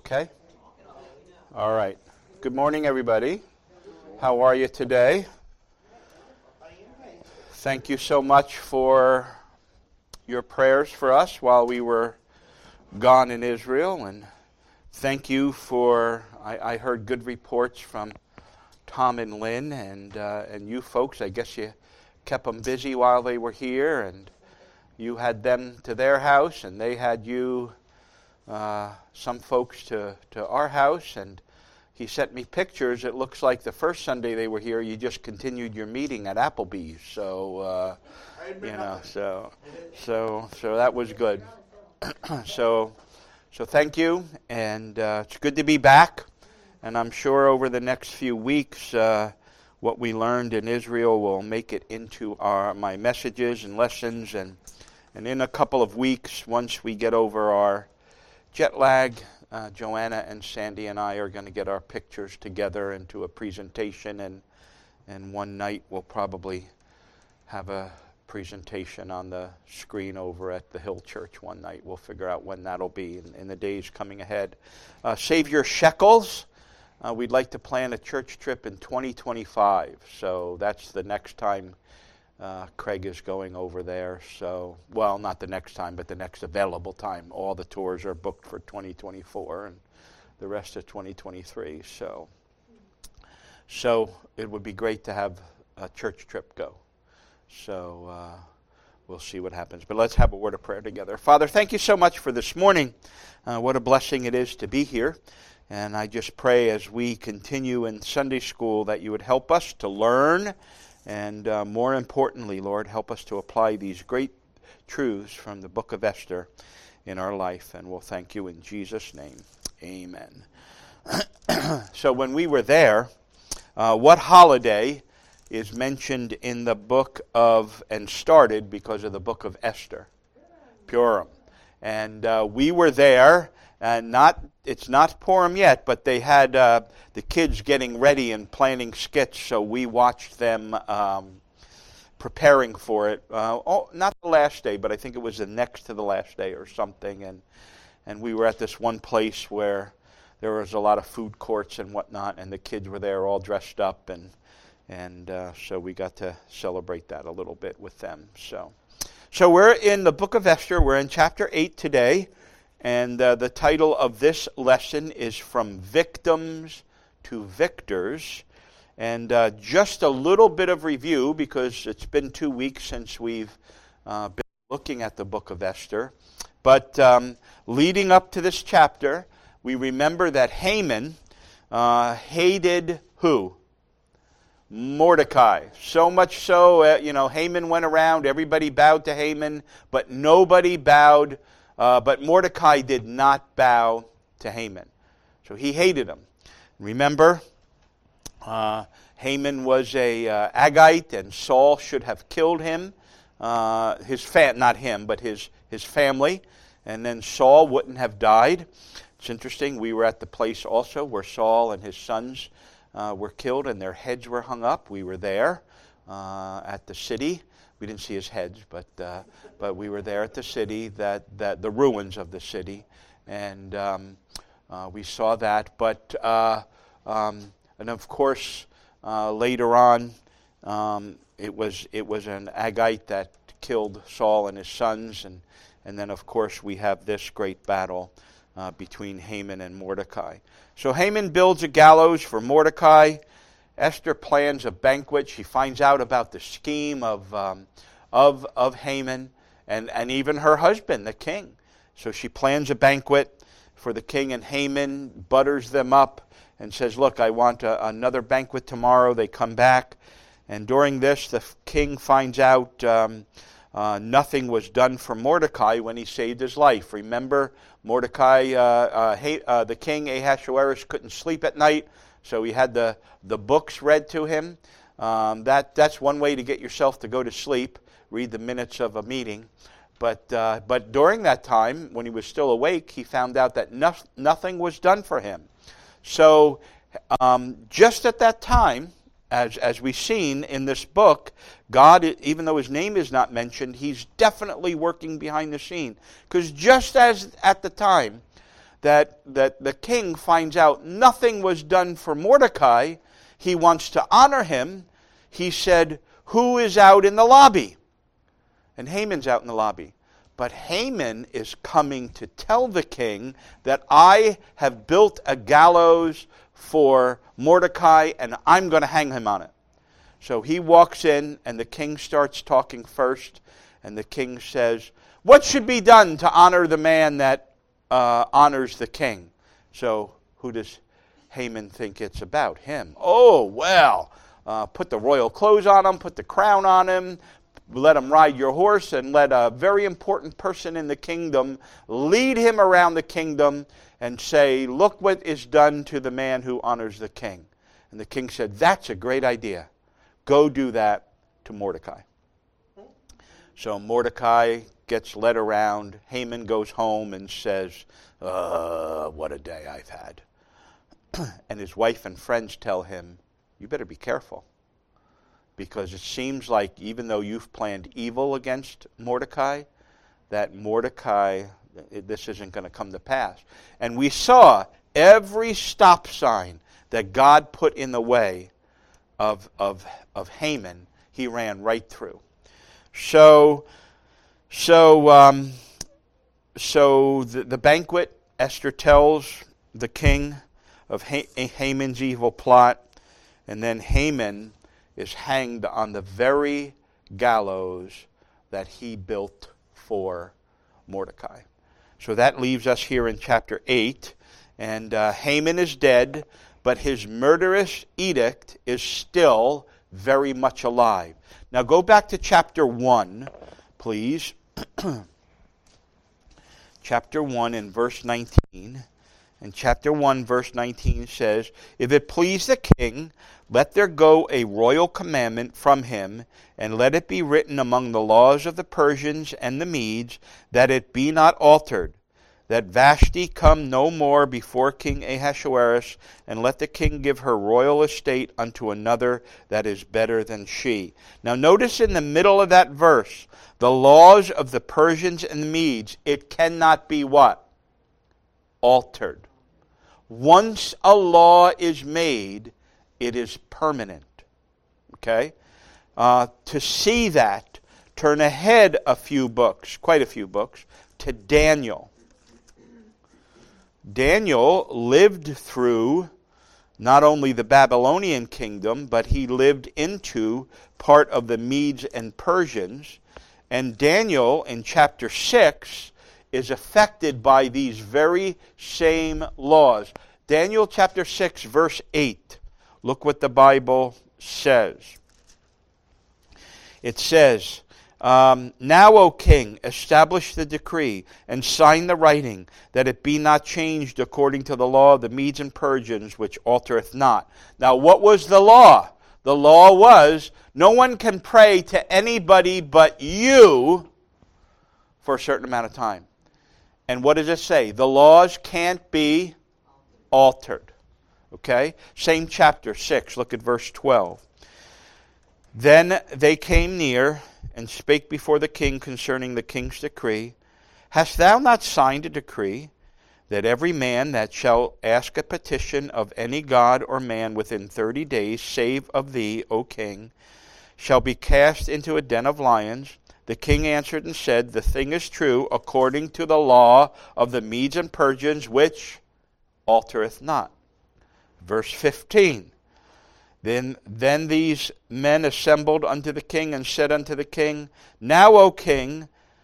Okay? All right. Good morning, everybody. How are you today? Thank you so much for your prayers for us while we were gone in Israel. And thank you for, I heard good reports from Tom and Lynn and you folks. I guess you kept them busy while they were here, and you had them to their house, and they had you, some folks to our house, and he sent me pictures. It looks like the first Sunday they were here, you just continued your meeting at Applebee's. So, so that was good. So thank you, and it's good to be back. And I'm sure over the next few weeks, what we learned in Israel will make it into my messages and lessons. And in a couple of weeks, once we get over our jet lag, Joanna and Sandy and I are going to get our pictures together into a presentation. And one night we'll probably have a presentation on the screen over at the Hill Church one night. We'll figure out when that'll be in the days coming ahead. Save your shekels. We'd like to plan a church trip in 2025, so that's the next time Craig is going over there. So, well, not the next time, but the next available time. All the tours are booked for 2024 and the rest of 2023. So it would be great to have a church trip go. So we'll see what happens. But let's have a word of prayer together. Father, thank you so much for this morning. What a blessing it is to be here. And I just pray as we continue in Sunday school that you would help us to learn, and more importantly, Lord, help us to apply these great truths from the book of Esther in our life. And we'll thank you in Jesus' name. Amen. So when we were there, what holiday is mentioned in the book of, and started because of the book of Esther? Purim. And we were there, and it's not Purim yet, but they had the kids getting ready and planning skits, so we watched them preparing for it. Not the last day, but I think it was the next to the last day or something. And we were at this one place where there was a lot of food courts and whatnot, and the kids were there all dressed up, and so we got to celebrate that a little bit with them. So we're in the book of Esther. We're in chapter 8 today. And the title of this lesson is From Victims to Victors. And just a little bit of review, because it's been 2 weeks since we've been looking at the book of Esther. But leading up to this chapter, we remember that Haman hated who? Mordecai. So much so, Haman went around, everybody bowed to Haman, but nobody bowed. But Mordecai did not bow to Haman. So he hated him. Remember, Haman was a Agagite, and Saul should have killed him. Not him, but his family. And then Saul wouldn't have died. It's interesting, we were at the place also where Saul and his sons were killed and their heads were hung up. We were there at the city. We didn't see his heads, but we were there at the city, that the ruins of the city, and we saw that. But and of course, later on, it was an Agagite that killed Saul and his sons, and then of course we have this great battle between Haman and Mordecai. So Haman builds a gallows for Mordecai. Esther plans a banquet. She finds out about the scheme of Haman and even her husband, the king. So she plans a banquet for the king and Haman, butters them up, and says, look, I want another banquet tomorrow. They come back. And during this, the king finds out nothing was done for Mordecai when he saved his life. Remember, Mordecai, the king Ahasuerus, couldn't sleep at night. So he had the books read to him. That's one way to get yourself to go to sleep. Read the minutes of a meeting. But during that time, when he was still awake, he found out that nothing was done for him. So just at that time, as we've seen in this book, God, even though his name is not mentioned, he's definitely working behind the scene. Because just as at the time that the king finds out nothing was done for Mordecai, he wants to honor him. He said, "Who is out in the lobby?" And Haman's out in the lobby. But Haman is coming to tell the king that I have built a gallows for Mordecai and I'm going to hang him on it. So he walks in and the king starts talking first. And the king says, "What should be done to honor the man that honors the king?" So who does Haman think it's about? Him. "Oh, well, put the royal clothes on him, put the crown on him, let him ride your horse, and let a very important person in the kingdom lead him around the kingdom and say, 'Look what is done to the man who honors the king.'" And the king said, "That's a great idea. Go do that to Mordecai." So Mordecai gets led around. Haman goes home and says, "What a day I've had." And his wife and friends tell him, "You better be careful. Because it seems like even though you've planned evil against Mordecai, that Mordecai, this isn't going to come to pass." And we saw every stop sign that God put in the way of Haman, he ran right through. So the banquet, Esther tells the king of Haman's evil plot, and then Haman is hanged on the very gallows that he built for Mordecai. So that leaves us here in chapter 8, and Haman is dead, but his murderous edict is still very much alive. Now go back to chapter 1, please. Chapter 1 and verse 19. And chapter 1 verse 19 says, "If it please the king, let there go a royal commandment from him, and let it be written among the laws of the Persians and the Medes, that it be not altered, that Vashti come no more before King Ahasuerus, and let the king give her royal estate unto another that is better than she." Now notice in the middle of that verse, the laws of the Persians and the Medes, it cannot be what? Altered. Once a law is made, it is permanent. Okay? To see that, turn ahead a few books, quite a few books, to Daniel. Daniel lived through not only the Babylonian kingdom, but he lived into part of the Medes and Persians. And Daniel, in chapter 6, is affected by these very same laws. Daniel chapter 6, verse 8. Look what the Bible says. It says, "Now, O king, establish the decree and sign the writing, that it be not changed according to the law of the Medes and Persians, which altereth not." Now, what was the law? The law was, no one can pray to anybody but you for a certain amount of time. And what does it say? The laws can't be altered. Okay? Same chapter 6. Look at verse 12. "Then they came near and spake before the king concerning the king's decree. Hast thou not signed a decree that every man that shall ask a petition of any god or man within 30 days, save of thee, O king, shall be cast into a den of lions? The king answered and said, The thing is true, according to the law of the Medes and Persians, which altereth not." Verse 15. Then these men assembled unto the king and said unto the king, Know, O king,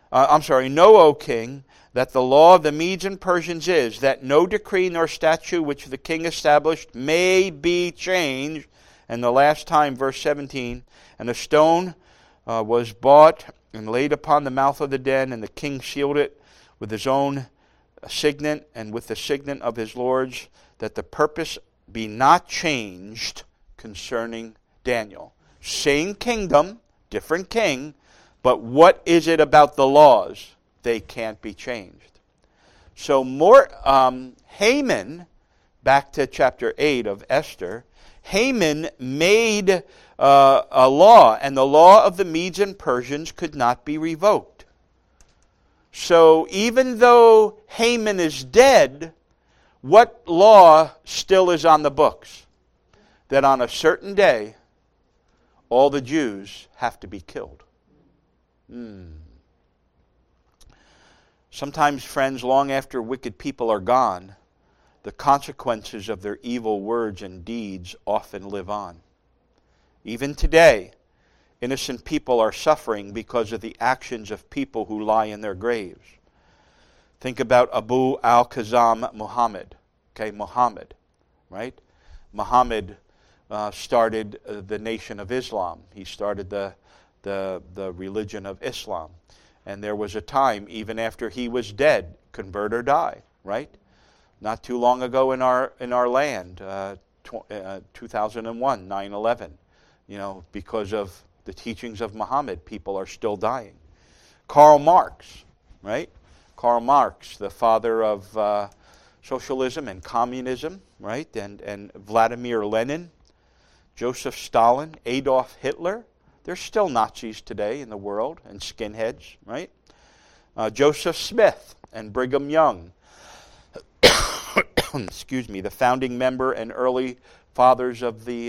that the law of the Medes and Persians is, that no decree nor statute which the king established may be changed. And the last time, verse 17, "And a stone was bought and laid upon the mouth of the den, and the king sealed it with his own signet and with the signet of his lords, that the purpose be not changed concerning Daniel." Same kingdom, different king, but what is it about the laws? They can't be changed. So Haman, back to chapter 8 of Esther, Haman made a law, and the law of the Medes and Persians could not be revoked. So even though Haman is dead, What law still is on the books? That on a certain day, all the Jews have to be killed. Sometimes, friends, long after wicked people are gone, the consequences of their evil words and deeds often live on. Even today, innocent people are suffering because of the actions of people who lie in their graves. Think about Abu al-Qasim Muhammad. Okay, Muhammad, right? Muhammad started the Nation of Islam. He started the religion of Islam. And there was a time, even after he was dead, convert or die, right? Not too long ago in our land, 2001, 9/11, because of the teachings of Muhammad, people are still dying. Karl Marx, right? Karl Marx, the father of socialism and communism, right? And Vladimir Lenin, Joseph Stalin, Adolf Hitler. There's still Nazis today in the world and skinheads, right? Joseph Smith and Brigham Young. Excuse me, the founding member and early fathers of the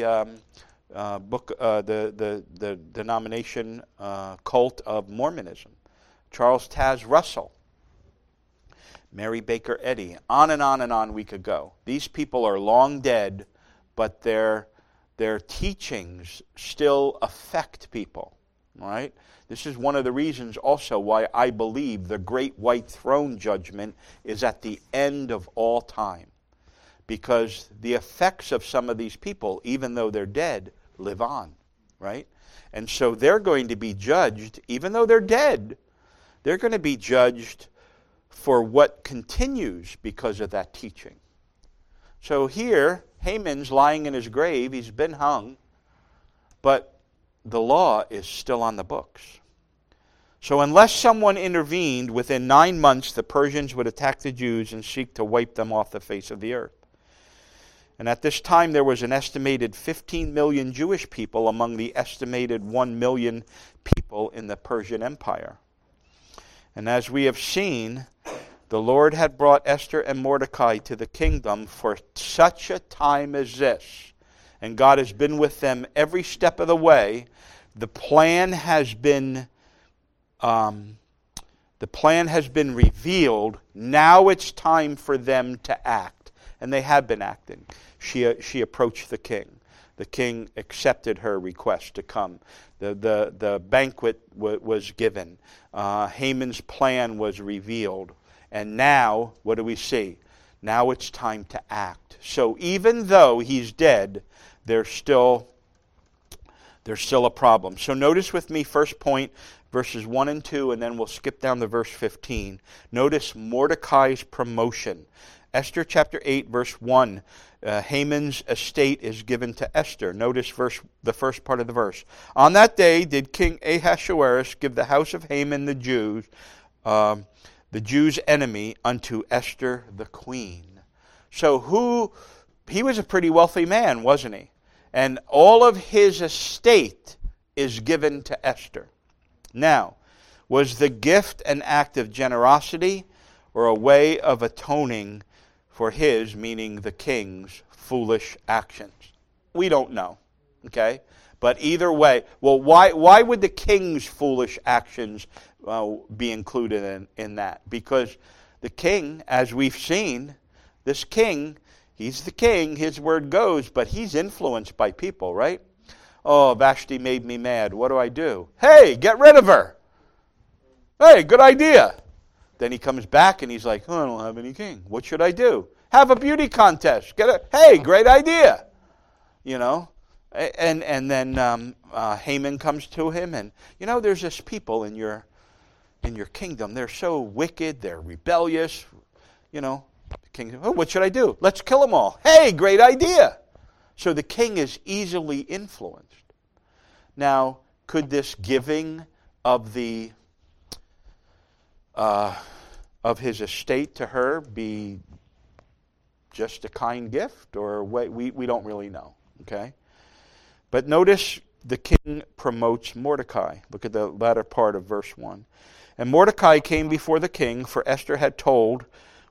the denomination cult of Mormonism. Charles Taz Russell, Mary Baker Eddy, on and on we could go. These people are long dead, but their teachings still affect people, right? This is one of the reasons also why I believe the great white throne judgment is at the end of all time. Because the effects of some of these people, even though they're dead, live on, right? And so they're going to be judged, even though they're dead, they're going to be judged for what continues because of that teaching. So here, Haman's lying in his grave, he's been hung, but the law is still on the books. So unless someone intervened, within 9 months the Persians would attack the Jews and seek to wipe them off the face of the earth. And at this time there was an estimated 15 million Jewish people among the estimated 1 million people in the Persian Empire. And as we have seen, the Lord had brought Esther and Mordecai to the kingdom for such a time as this. And God has been with them every step of the way. The plan has been revealed. Now it's time for them to act. And they have been acting. She approached the king. The king accepted her request to come. The banquet was given. Haman's plan was revealed. And now, what do we see? Now it's time to act. So even though he's dead, there's still a problem. So notice with me, first point, verses 1 and 2, and then we'll skip down to verse 15. Notice Mordecai's promotion. Esther chapter 8, verse 1. Haman's estate is given to Esther. Notice the first part of the verse. On that day did King Ahasuerus give the house of Haman the Jews' enemy, unto Esther the queen. So he was a pretty wealthy man, wasn't he? And all of his estate is given to Esther. Now, was the gift an act of generosity or a way of atoning for his, meaning the king's, foolish actions? We don't know, okay? But either way, well, why would the king's foolish actions be included in that? Because the king, as we've seen, this king, he's the king, his word goes, but he's influenced by people, right? Oh, Vashti made me mad. What do? Hey, get rid of her. Hey, good idea. Then he comes back and he's like, oh, I don't have any king. What should I do? Have a beauty contest. Hey, great idea. And then Haman comes to him, and there's this people in your kingdom. They're so wicked. They're rebellious. The king, oh, what should I do? Let's kill them all. Hey, great idea. So the king is easily influenced. Now, could this giving of of his estate to her be just a kind gift, or we don't really know? Okay. But notice the king promotes Mordecai. Look at the latter part of verse 1. And Mordecai came before the king, for Esther had told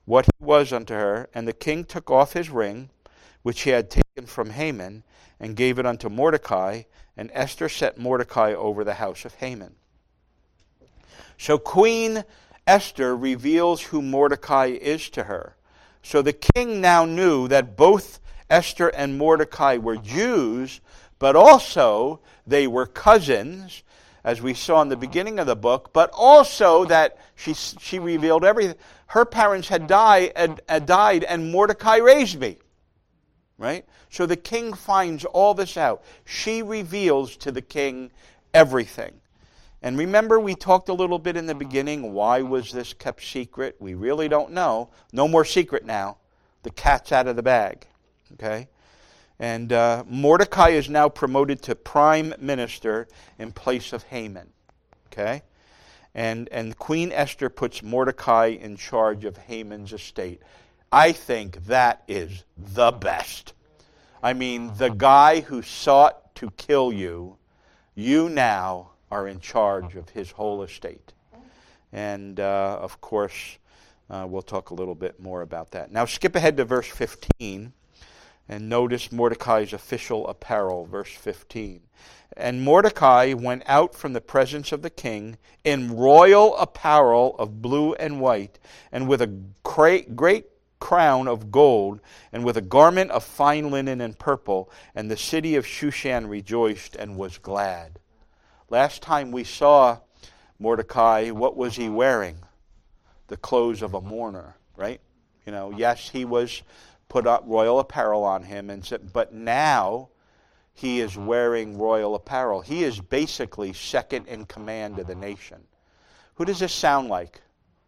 what he was unto her. And the king took off his ring, which he had taken from Haman, and gave it unto Mordecai. And Esther set Mordecai over the house of Haman. So Queen Esther reveals who Mordecai is to her. So the king now knew that both Esther and Mordecai were Jews, but also they were cousins, as we saw in the beginning of the book, but also that she revealed everything. Her parents had died, and Mordecai raised me. Right? So the king finds all this out. She reveals to the king everything. And remember, we talked a little bit in the beginning, why was this kept secret? We really don't know. No more secret now. The cat's out of the bag. Okay? And Mordecai is now promoted to prime minister in place of Haman. Okay? And Queen Esther puts Mordecai in charge of Haman's estate. I think that is the best. I mean, the guy who sought to kill you, you now are in charge of his whole estate. And, of course, we'll talk a little bit more about that. Now skip ahead to verse 15 and notice Mordecai's official apparel, verse 15. And Mordecai went out from the presence of the king in royal apparel of blue and white, and with a great crown of gold, and with a garment of fine linen and purple. And the city of Shushan rejoiced and was glad. Last time we saw Mordecai, what was he wearing? The clothes of a mourner, right? You know, yes, he was put up royal apparel on him, but now he is wearing royal apparel. He is basically second in command of the nation. Who does this sound like?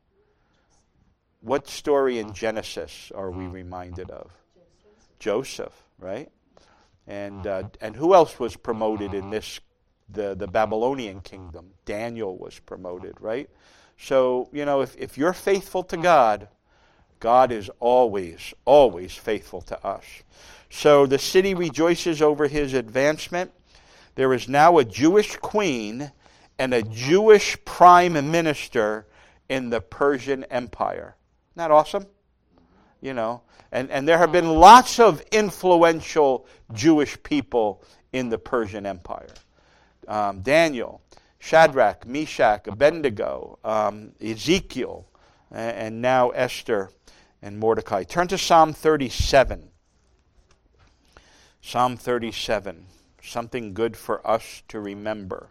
What story in Genesis are we reminded of? Joseph, right? And who else was promoted in this? The Babylonian kingdom. Daniel was promoted, right? So, you know, if you're faithful to God, God is always, always faithful to us. So the city rejoices over his advancement. There is now a Jewish queen and a Jewish prime minister in the Persian Empire. Isn't that awesome? You know, and there have been lots of influential Jewish people in the Persian Empire. Daniel, Shadrach, Meshach, Abednego, Ezekiel, and now Esther and Mordecai. Turn to Psalm 37. Psalm 37, something good for us to remember.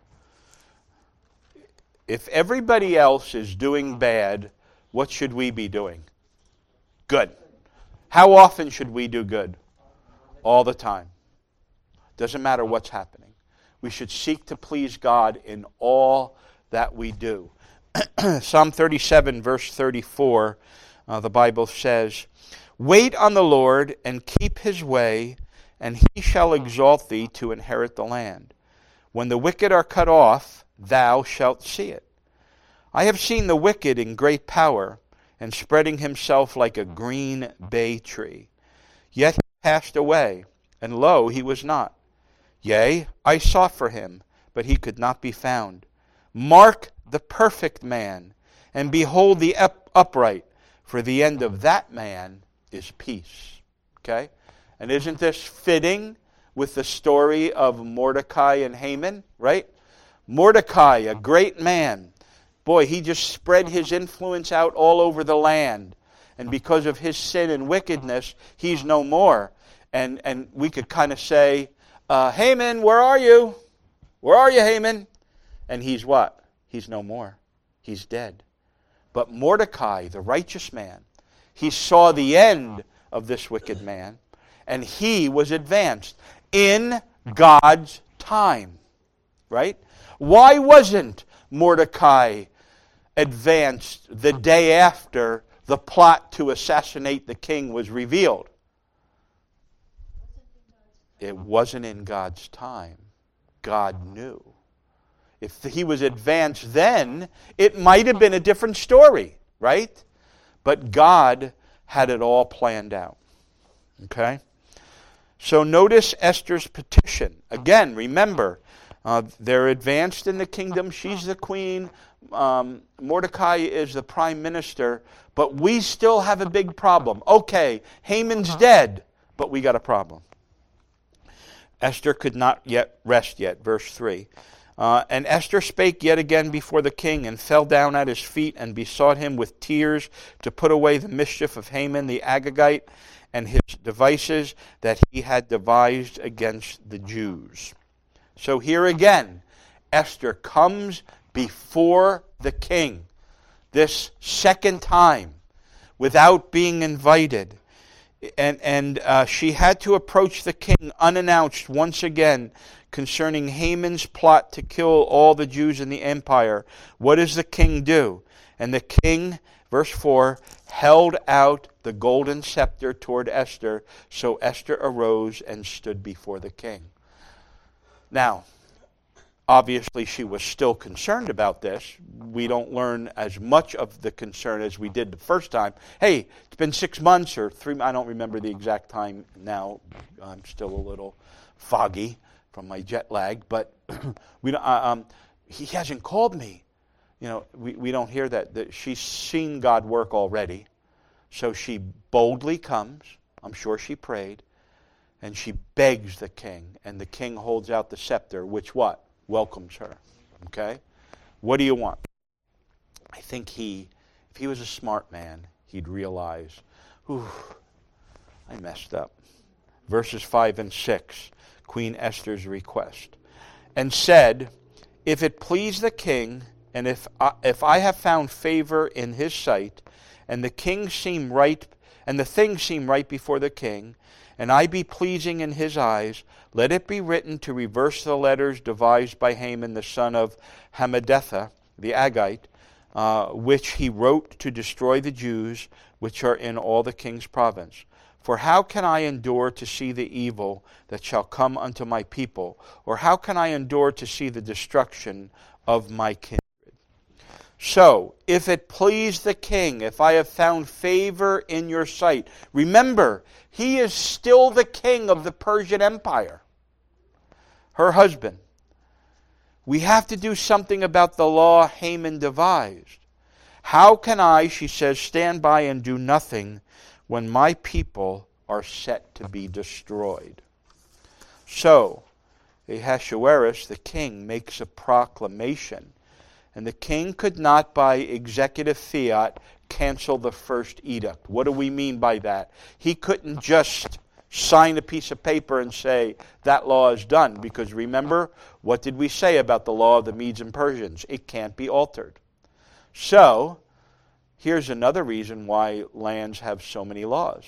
If everybody else is doing bad, what should we be doing? Good. How often should we do good? All the time. Doesn't matter what's happening. We should seek to please God in all that we do. Psalm 37, verse 34, the Bible says, "Wait on the Lord and keep his way, and he shall exalt thee to inherit the land. When the wicked are cut off, thou shalt see it. I have seen the wicked in great power, and spreading himself like a green bay tree. Yet he passed away, and lo, he was not. Yea, I sought for him, but he could not be found. Mark the perfect man, and behold the upright, for the end of that man is peace." Okay? And isn't this fitting with the story of Mordecai and Haman, right? Mordecai, a great man. Boy, he just spread his influence out all over the land. And because of his sin and wickedness, he's no more. And we could kind of say, Haman, where are you? Where are you, Haman? And he's what? He's no more. He's dead. But Mordecai, the righteous man, he saw the end of this wicked man, and he was advanced in God's time. Right? Why wasn't Mordecai advanced the day after the plot to assassinate the king was revealed? It wasn't in God's time. God knew. If he was advanced then, it might have been a different story, right? But God had it all planned out. Okay? So notice Esther's petition. Again, remember, they're advanced in the kingdom. She's the queen. Mordecai is the prime minister, but we still have a big problem. Okay, Haman's dead, but we got a problem. Esther could not yet rest yet. Verse 3. And Esther spake yet again before the king, and fell down at his feet, and besought him with tears to put away the mischief of Haman the Agagite, and his devices that he had devised against the Jews. So here again, Esther comes before the king, this second time, without being invited. And she had to approach the king unannounced once again concerning Haman's plot to kill all the Jews in the empire. What does the king do? And the king, verse 4, held out the golden scepter toward Esther. So Esther arose and stood before the king. Now, obviously she was still concerned about this. We don't learn as much of the concern as we did the first time. Hey, it's been 6 months or 3, I don't remember the exact time now. I'm still a little foggy from my jet lag, but we don't, he hasn't called me. You know, we don't hear that. She's seen God work already. So she boldly comes. I'm sure she prayed. And she begs the king. And the king holds out the scepter, which what? Welcomes her. Okay? What do you want? I think if he was a smart man, he'd realize, I messed up. Verses 5 and 6, Queen Esther's request. And said, if it please the king, and if I have found favor in his sight, and the thing seem right before the king, and I be pleasing in his eyes, let it be written to reverse the letters devised by Haman the son of Hammedatha, the Agagite, which he wrote to destroy the Jews which are in all the king's province. For how can I endure to see the evil that shall come unto my people? Or how can I endure to see the destruction of my kindred? So, if it please the king, if I have found favor in your sight, remember, he is still the king of the Persian Empire, her husband. We have to do something about the law Haman devised. How can I, she says, stand by and do nothing when my people are set to be destroyed? So, Ahasuerus, the king, makes a proclamation. And the king could not, by executive fiat, cancel the first edict. What do we mean by that? He couldn't just sign a piece of paper and say, that law is done. Because remember, what did we say about the law of the Medes and Persians? It can't be altered. So, here's another reason why lands have so many laws.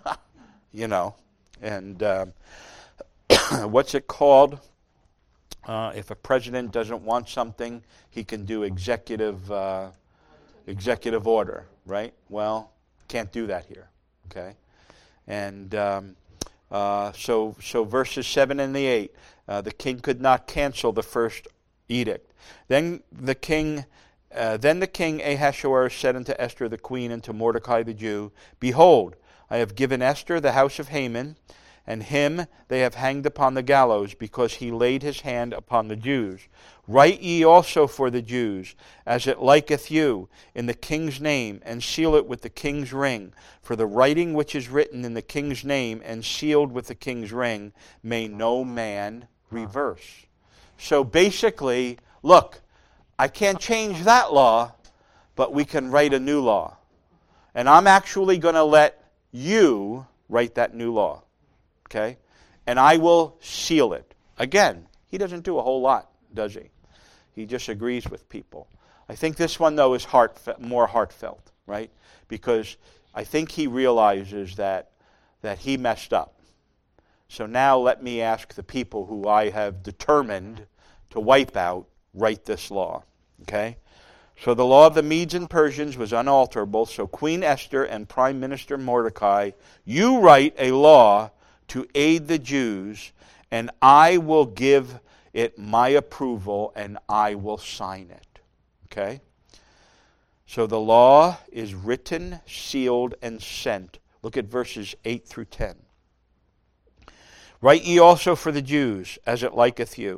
And what's it called? If a president doesn't want something, he can do executive order, right? Well, can't do that here, okay? And so verses 7 and 8, the king could not cancel the first edict. Then the king Ahasuerus said unto Esther the queen and to Mordecai the Jew, behold, I have given Esther the house of Haman, and him they have hanged upon the gallows, because he laid his hand upon the Jews. Write ye also for the Jews, as it liketh you, in the king's name, and seal it with the king's ring. For the writing which is written in the king's name, and sealed with the king's ring, may no man reverse. So basically, look, I can't change that law, but we can write a new law. And I'm actually going to let you write that new law. Okay? And I will seal it. Again, he doesn't do a whole lot, does he? He just agrees with people. I think this one, though, is more heartfelt, right? Because I think he realizes that he messed up. So now let me ask the people who I have determined to wipe out, write this law. Okay? So the law of the Medes and Persians was unalterable. So Queen Esther and Prime Minister Mordecai, you write a law to aid the Jews, and I will give it my approval, and I will sign it. Okay? So the law is written, sealed, and sent. Look at verses 8 through 10. Write ye also for the Jews, as it liketh you,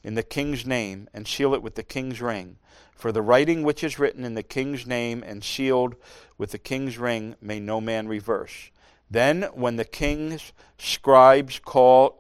in the king's name, and seal it with the king's ring. For the writing which is written in the king's name and sealed with the king's ring may no man reverse. Then were the king's scribes called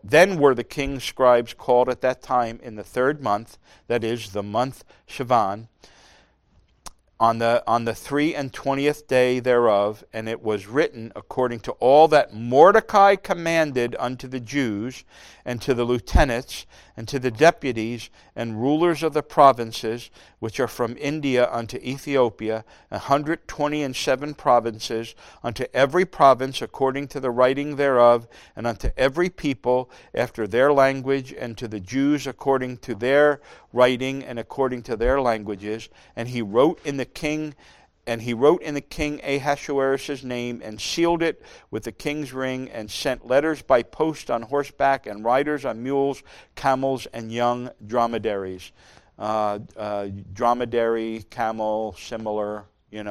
at that time in the 3rd month, that is, the month Sivan, on the 23rd day thereof, and it was written according to all that Mordecai commanded unto the Jews, and to the lieutenants, and to the deputies, and rulers of the provinces, which are from India unto Ethiopia, 127 provinces, unto every province according to the writing thereof, and unto every people after their language, and to the Jews according to their writing and according to their languages. And he wrote in the king Ahasuerus' name, and sealed it with the king's ring, and sent letters by post on horseback, and riders on mules, camels, and young dromedaries. Dromedary, camel, similar,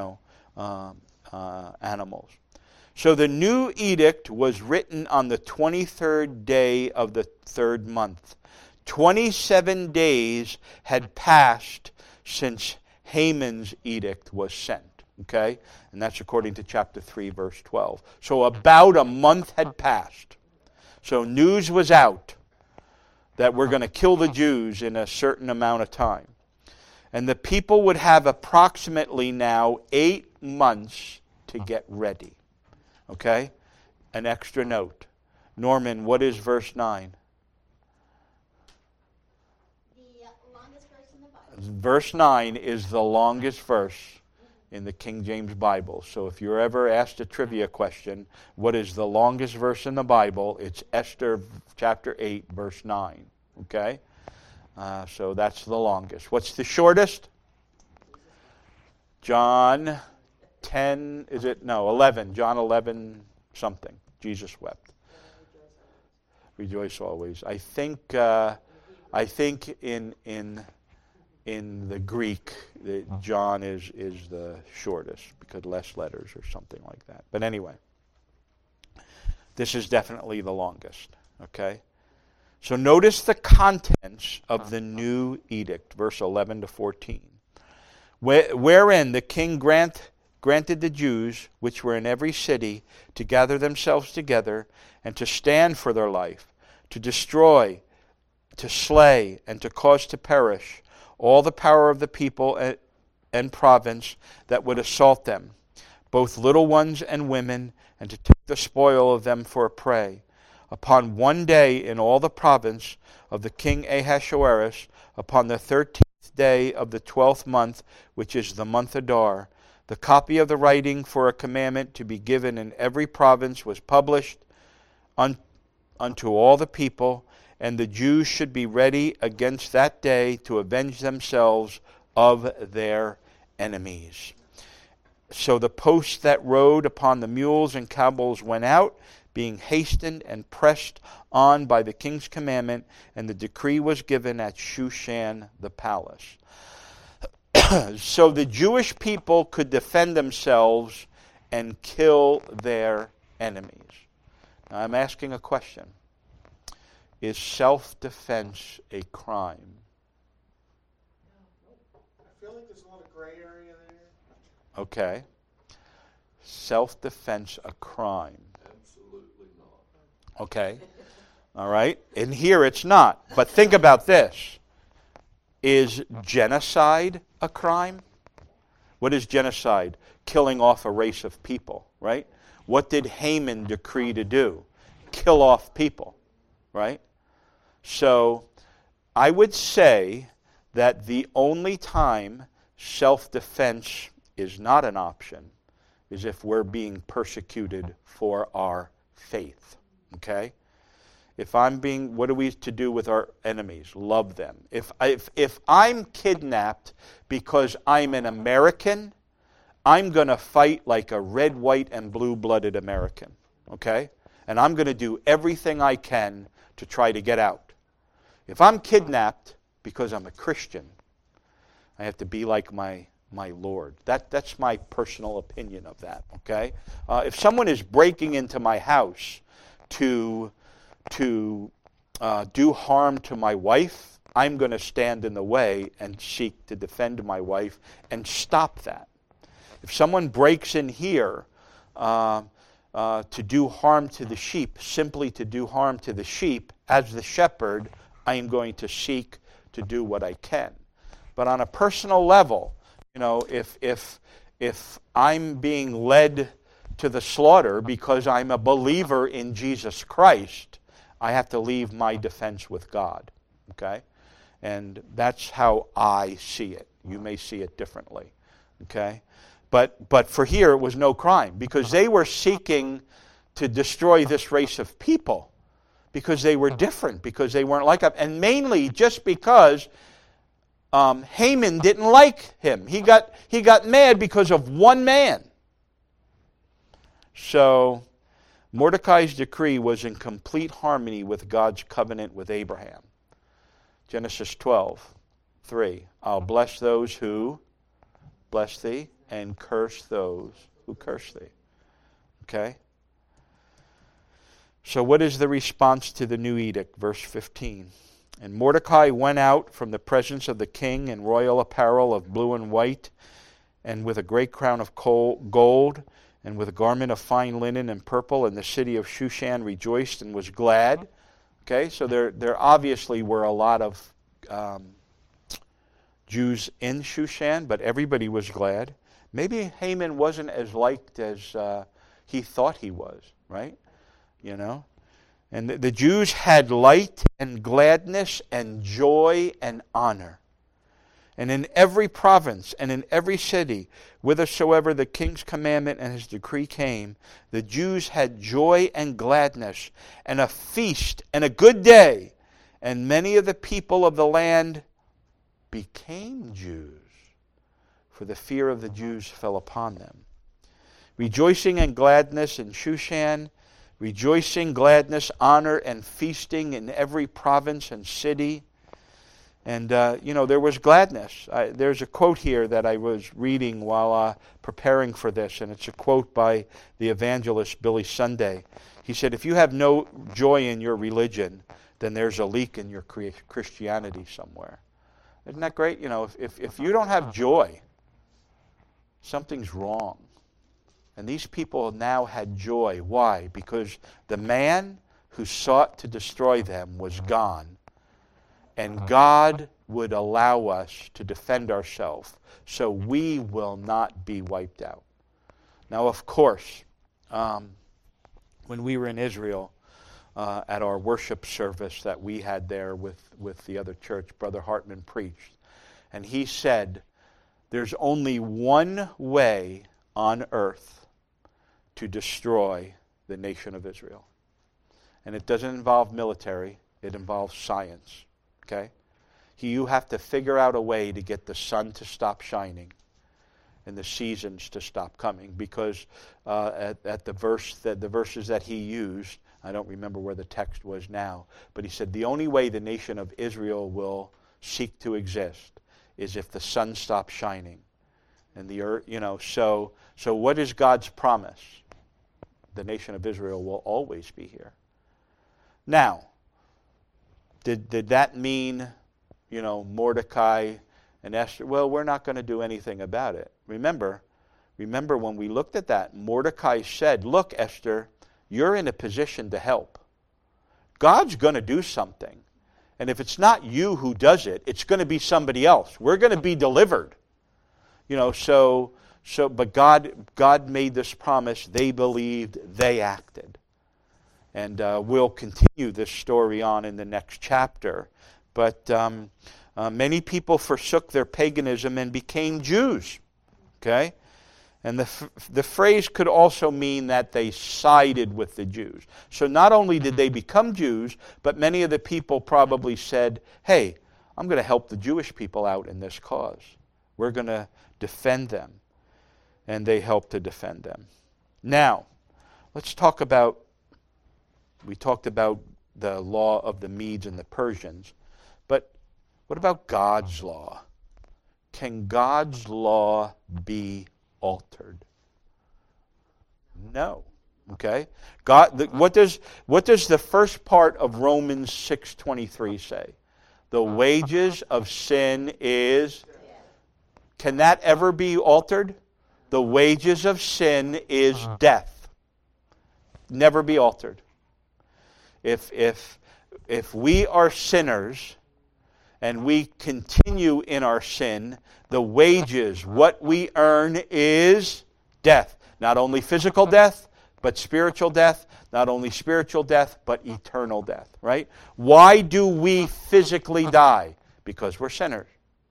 animals. So the new edict was written on the 23rd day of the 3rd month. 27 days had passed since Haman's edict was sent, okay? And that's according to chapter 3, verse 12. So about a month had passed. So news was out that we're going to kill the Jews in a certain amount of time. And the people would have approximately now 8 months to get ready, okay? An extra note. Norman, what is verse 9? Verse 9 is the longest verse in the King James Bible. So if you're ever asked a trivia question, what is the longest verse in the Bible? It's Esther chapter 8, verse 9. Okay? So that's the longest. What's the shortest? John 10, 11. John 11 something. Jesus wept. Rejoice always. I think in the Greek, John is the shortest because less letters or something like that. But anyway, this is definitely the longest. Okay? So notice the contents of the new edict, verse 11 to 14. Wherein the king granted the Jews, which were in every city, to gather themselves together and to stand for their life, to destroy, to slay, and to cause to perish all the power of the people and province that would assault them, both little ones and women, and to take the spoil of them for a prey. Upon one day in all the province of the king Ahasuerus, upon the 13th day of the 12th month, which is the month Adar, the copy of the writing for a commandment to be given in every province was published unto all the people, and the Jews should be ready against that day to avenge themselves of their enemies. So the posts that rode upon the mules and camels went out, being hastened and pressed on by the king's commandment, and the decree was given at Shushan the palace. So the Jewish people could defend themselves and kill their enemies. Now I'm asking a question. Is self-defense a crime? I feel like there's a lot of gray area there. Okay. Self-defense a crime? Absolutely not. Okay. All right. In here it's not. But think about this. Is genocide a crime? What is genocide? Killing off a race of people, right? What did Haman decree to do? Kill off people, right? So I would say that the only time self-defense is not an option is if we're being persecuted for our faith. Okay? If I'm being, what are we to do with our enemies? Love them. If I'm kidnapped because I'm an American, I'm going to fight like a red, white, and blue-blooded American. Okay? And I'm going to do everything I can to try to get out. If I'm kidnapped because I'm a Christian, I have to be like my Lord. That's my personal opinion of that. Okay. If someone is breaking into my house to do harm to my wife I'm going to stand in the way and seek to defend my wife and stop that. If someone breaks in here to do harm to the sheep, simply to do harm to the sheep, as the shepherd, I am going to seek to do what I can. But on a personal level, if I'm being led to the slaughter because I'm a believer in Jesus Christ, I have to leave my defense with God. Okay? And that's how I see it. You may see it differently. Okay? But for here, it was no crime, because they were seeking to destroy this race of people, because they were different, because they weren't like us, and mainly just because Haman didn't like him. He got mad because of one man. So Mordecai's decree was in complete harmony with God's covenant with Abraham. Genesis 12:3. I'll bless those who bless thee, and curse those who curse thee. Okay? So what is the response to the new edict? Verse 15. And Mordecai went out from the presence of the king in royal apparel of blue and white, and with a great crown of gold, and with a garment of fine linen and purple, and the city of Shushan rejoiced and was glad. Okay, so there obviously were a lot of Jews in Shushan, but everybody was glad. Maybe Haman wasn't as liked as he thought he was, right? And the Jews had light and gladness and joy and honor. And in every province and in every city, whithersoever the king's commandment and his decree came, the Jews had joy and gladness and a feast and a good day. And many of the people of the land became Jews, for the fear of the Jews fell upon them. Rejoicing and gladness in Shushan, rejoicing, gladness, honor, and feasting in every province and city. And, there was gladness. There's a quote here that I was reading while preparing for this, and it's a quote by the evangelist Billy Sunday. He said, if you have no joy in your religion, then there's a leak in your Christianity somewhere. Isn't that great? If you don't have joy, something's wrong. And these people now had joy. Why? Because the man who sought to destroy them was gone. And God would allow us to defend ourselves so we will not be wiped out. Now, of course, when we were in Israel, at our worship service that we had there with the other church, Brother Hartman preached. And he said, there's only one way on earth to destroy the nation of Israel. And it doesn't involve military, it involves science. Okay? You have to figure out a way to get the sun to stop shining and the seasons to stop coming, because at the verses that he used, I don't remember where the text was now, but he said the only way the nation of Israel will seek to exist is if the sun stops shining and the earth, so what is God's promise? The nation of Israel will always be here. Now, did that mean, Mordecai and Esther, well, we're not going to do anything about it? Remember when we looked at that, Mordecai said, look, Esther, you're in a position to help. God's going to do something. And if it's not you who does it, it's going to be somebody else. We're going to be delivered. But God made this promise. They believed, they acted. And we'll continue this story on in the next chapter. But many people forsook their paganism and became Jews. Okay? And the phrase could also mean that they sided with the Jews. So not only did they become Jews, but many of the people probably said, hey, I'm going to help the Jewish people out in this cause. We're going to defend them. And they helped to defend them. Now, let's talk about, we talked about the law of the Medes and the Persians, but what about God's law? Can God's law be altered? No. Okay? What does the first part of Romans 6:23 say? The wages of sin is... Can that ever be altered? The wages of sin is death. Never be altered. If we are sinners and we continue in our sin, the wages, what we earn is death. Not only physical death, but spiritual death. Not only spiritual death, but eternal death, right? Why do we physically die? Because we're sinners.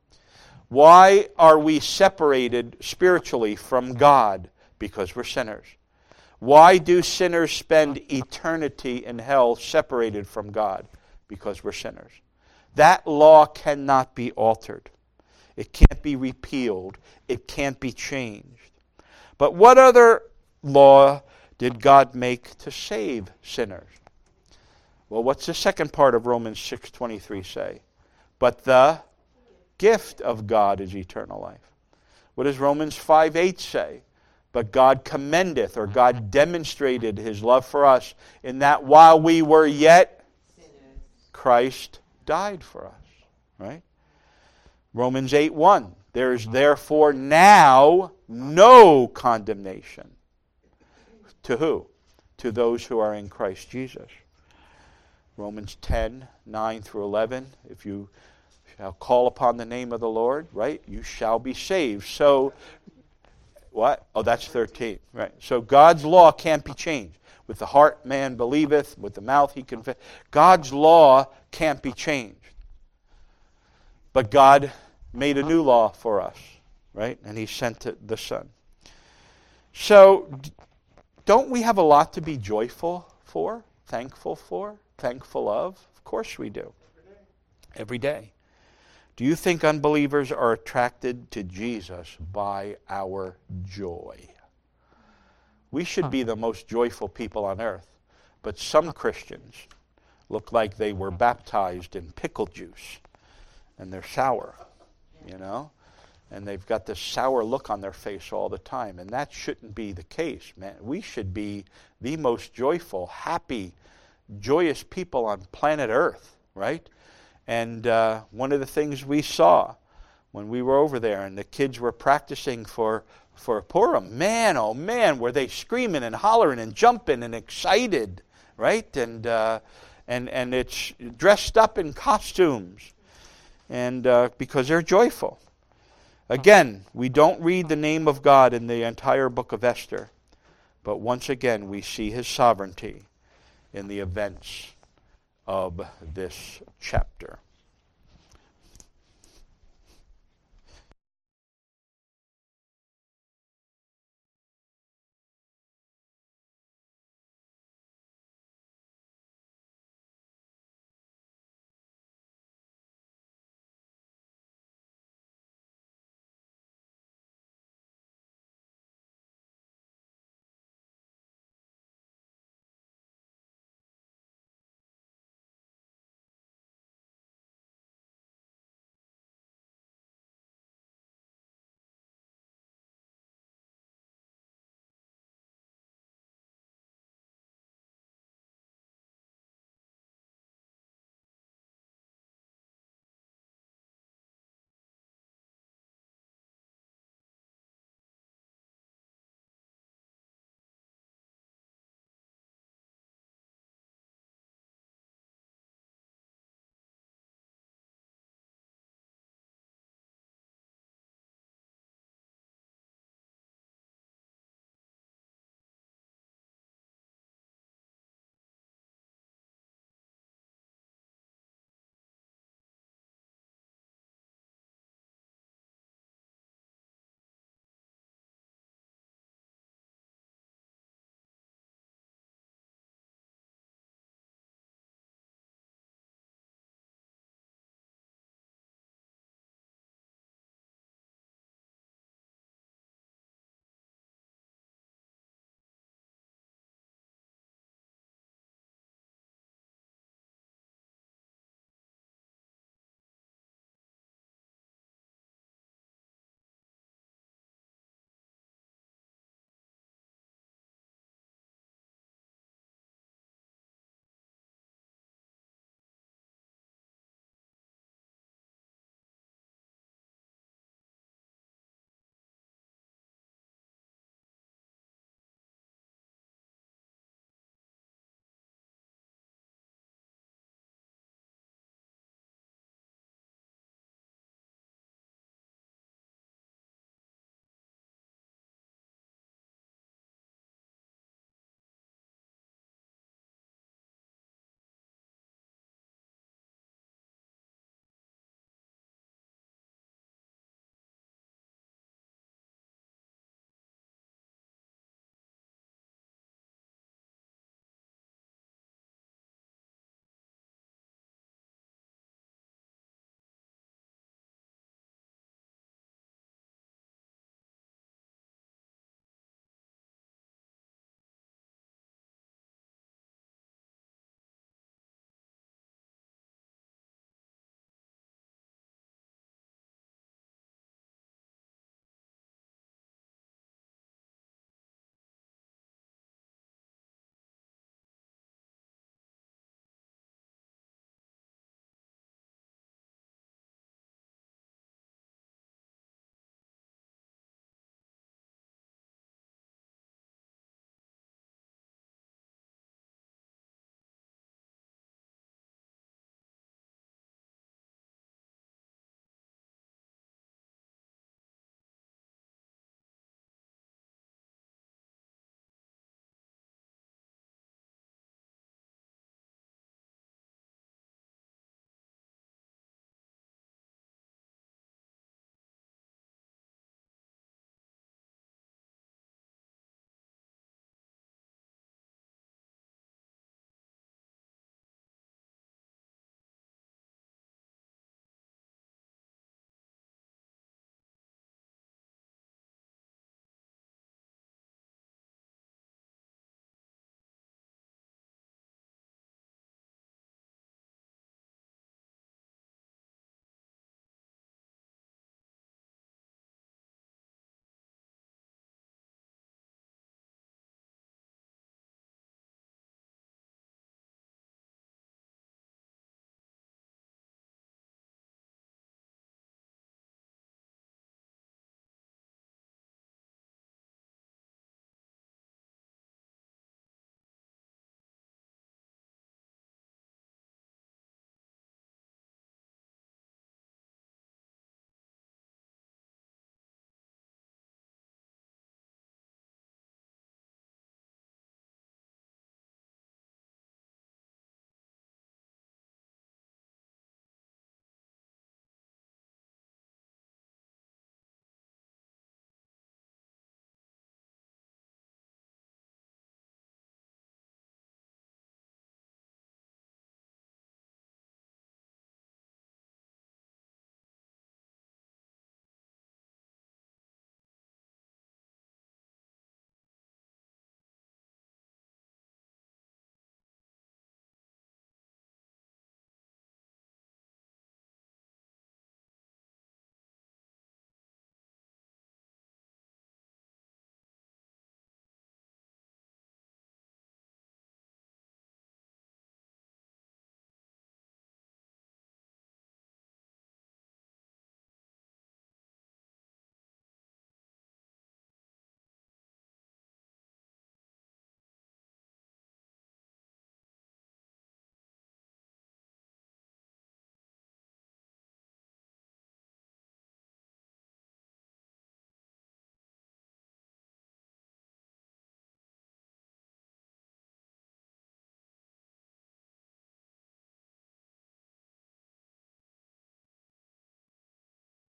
Why are we separated spiritually from God? Because we're sinners. Why do sinners spend eternity in hell separated from God? Because we're sinners. That law cannot be altered. It can't be repealed. It can't be changed. But what other law did God make to save sinners? Well, what's the second part of Romans 6:23 say? But the gift of God is eternal life. What does Romans 5:8 say? But God commendeth, or God demonstrated His love for us in that while we were yet sinners, Christ died for us. Right? Romans 8:1. There is therefore now no condemnation. To who? To those who are in Christ Jesus. Romans 10:9 through 11. If you shall call upon the name of the Lord, right, you shall be saved. So, what? Oh, that's 13. Right. So God's law can't be changed. With the heart man believeth, with the mouth he confesseth. God's law can't be changed. But God made a new law for us, right? And He sent the Son. So, don't we have a lot to be joyful for, thankful of? Of course we do. Every day. Do you think unbelievers are attracted to Jesus by our joy? We should be the most joyful people on earth. But some Christians look like they were baptized in pickle juice. And they're sour, you know? And they've got this sour look on their face all the time. And that shouldn't be the case, man. We should be the most joyful, happy, joyous people on planet Earth, right? And one of the things we saw when we were over there and the kids were practicing for Purim, man, oh man, were they screaming and hollering and jumping and excited, right? And it's dressed up in costumes, and because they're joyful. Again, we don't read the name of God in the entire book of Esther, but once again we see His sovereignty in the events of this chapter.